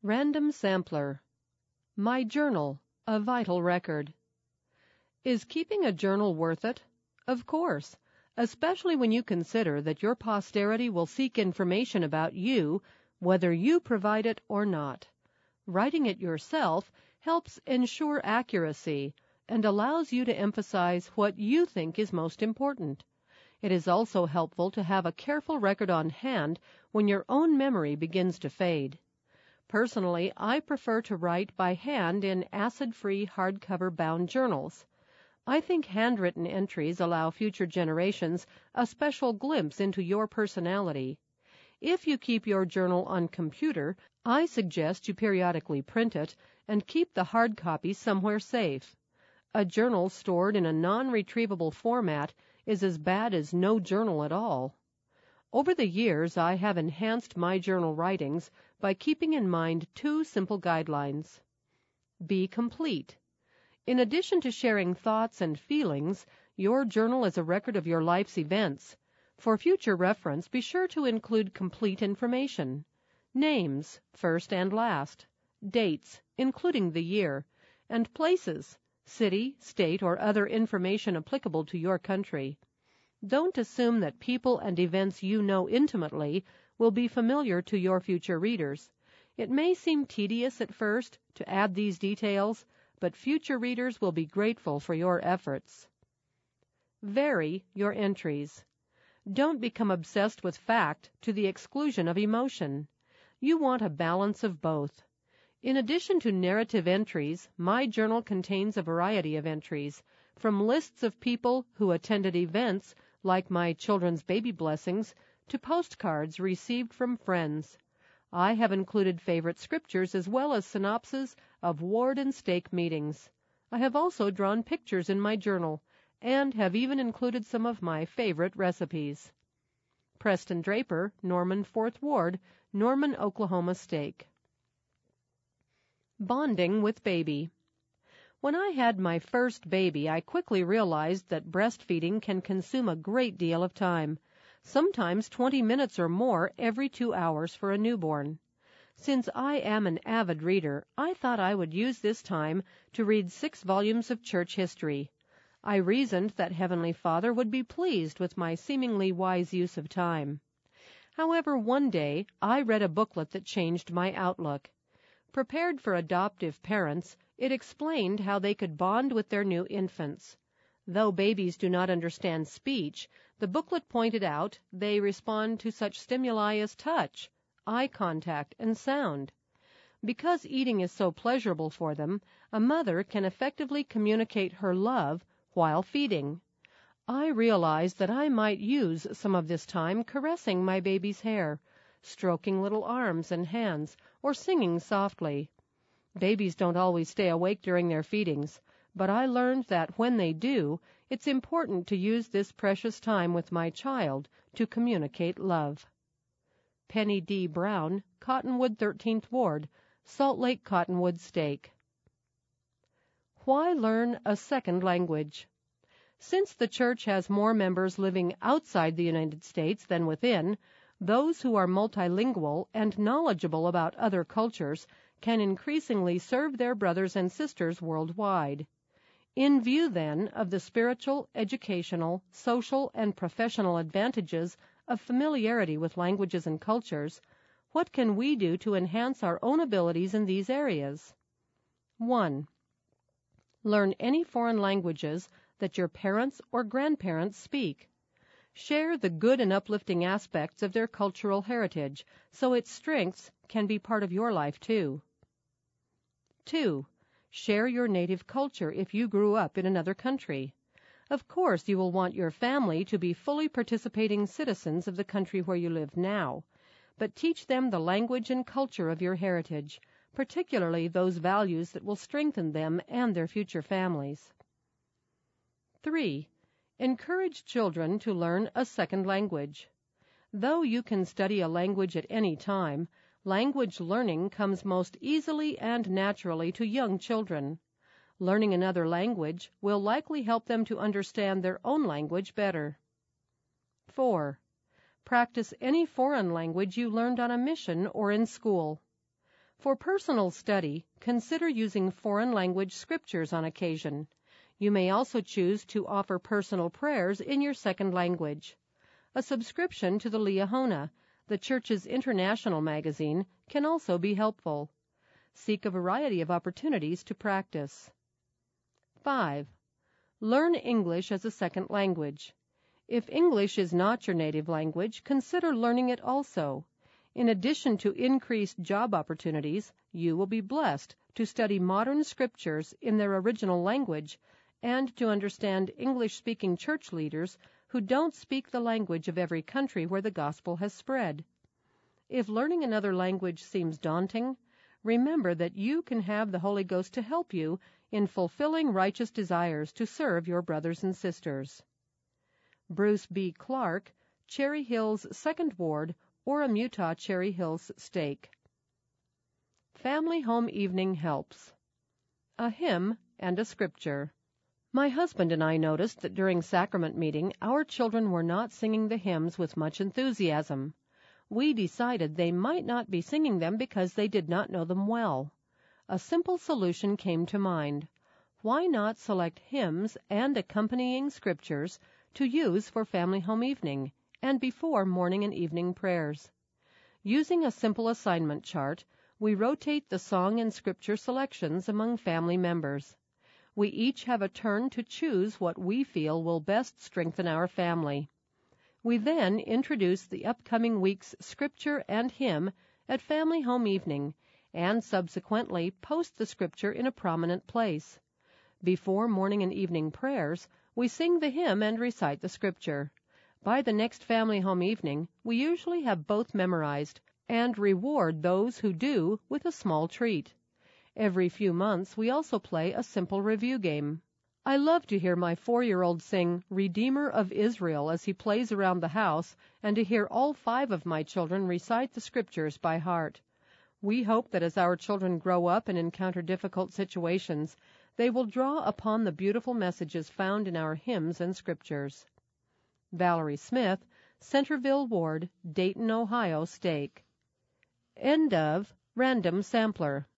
Random Sampler. My Journal, a Vital Record. Is keeping a journal worth it? Of course, especially when you consider that your posterity will seek information about you, whether you provide it or not. Writing it yourself helps ensure accuracy and allows you to emphasize what you think is most important. It is also helpful to have a careful record on hand when your own memory begins to fade. Personally, I prefer to write by hand in acid-free hardcover-bound journals. I think handwritten entries allow future generations a special glimpse into your personality. If you keep your journal on computer, I suggest you periodically print it and keep the hard copy somewhere safe. A journal stored in a non-retrievable format is as bad as no journal at all. Over the years, I have enhanced my journal writings by keeping in mind two simple guidelines. Be complete. In addition to sharing thoughts and feelings, your journal is a record of your life's events. For future reference, be sure to include complete information. Names, first and last. Dates, including the year. And places, city, state, or other information applicable to your country. Don't assume that people and events you know intimately will be familiar to your future readers. It may seem tedious at first to add these details, but future readers will be grateful for your efforts. Vary your entries. Don't become obsessed with fact to the exclusion of emotion. You want a balance of both. In addition to narrative entries, my journal contains a variety of entries, from lists of people who attended events like my children's baby blessings to postcards received from friends. I have included favorite scriptures as well as synopses of ward and stake meetings. I have also drawn pictures in my journal and have even included some of my favorite recipes. Preston Draper, Norman 4th Ward, Norman, Oklahoma Stake. Bonding with baby. When I had my first baby, I quickly realized that breastfeeding can consume a great deal of time, sometimes 20 minutes or more every 2 hours for a newborn. Since I am an avid reader, I thought I would use this time to read 6 volumes of church history. I reasoned that Heavenly Father would be pleased with my seemingly wise use of time. However, one day I read a booklet that changed my outlook. Prepared for adoptive parents, it explained how they could bond with their new infants. Though babies do not understand speech, the booklet pointed out they respond to such stimuli as touch, eye contact, and sound. Because eating is so pleasurable for them, a mother can effectively communicate her love while feeding. I realized that I might use some of this time caressing my baby's hair, stroking little arms and hands, or singing softly. Babies don't always stay awake during their feedings, but I learned that when they do, it's important to use this precious time with my child to communicate love. Penny D. Brown, Cottonwood 13th Ward, Salt Lake Cottonwood Stake. Why learn a second language? Since the church has more members living outside the United States than within, those who are multilingual and knowledgeable about other cultures can increasingly serve their brothers and sisters worldwide. In view, then, of the spiritual, educational, social, and professional advantages of familiarity with languages and cultures, what can we do to enhance our own abilities in these areas? 1. Learn any foreign languages that your parents or grandparents speak. Share the good and uplifting aspects of their cultural heritage so its strengths can be part of your life too. 2. Share your native culture if you grew up in another country. Of course, you will want your family to be fully participating citizens of the country where you live now, but teach them the language and culture of your heritage, particularly those values that will strengthen them and their future families. 3. Encourage children to learn a second language. Though you can study a language at any time, language learning comes most easily and naturally to young children. Learning another language will likely help them to understand their own language better. 4. Practice any foreign language you learned on a mission or in school. For personal study, consider using foreign language scriptures on occasion. You may also choose to offer personal prayers in your second language. A subscription to the Liahona, the church's international magazine, can also be helpful. Seek a variety of opportunities to practice. 5. Learn English as a second language. If English is not your native language, consider learning it also. In addition to increased job opportunities, you will be blessed to study modern scriptures in their original language and to understand English-speaking church leaders who don't speak the language of every country where the gospel has spread. If learning another language seems daunting, remember that you can have the Holy Ghost to help you in fulfilling righteous desires to serve your brothers and sisters. Bruce B. Clark, Cherry Hills 2nd Ward, Orem, Utah, Cherry Hills Stake. Family Home Evening Helps. A hymn and a scripture. My husband and I noticed that during sacrament meeting, our children were not singing the hymns with much enthusiasm. We decided they might not be singing them because they did not know them well. A simple solution came to mind. Why not select hymns and accompanying scriptures to use for family home evening and before morning and evening prayers? Using a simple assignment chart, we rotate the song and scripture selections among family members. We each have a turn to choose what we feel will best strengthen our family. We then introduce the upcoming week's scripture and hymn at family home evening, and subsequently post the scripture in a prominent place. Before morning and evening prayers, we sing the hymn and recite the scripture. By the next family home evening, we usually have both memorized and reward those who do with a small treat. Every few months, we also play a simple review game. I love to hear my 4-year-old sing Redeemer of Israel as he plays around the house, and to hear all 5 of my children recite the scriptures by heart. We hope that as our children grow up and encounter difficult situations, they will draw upon the beautiful messages found in our hymns and scriptures. Valerie Smith, Centerville Ward, Dayton, Ohio, Stake. End of Random Sampler.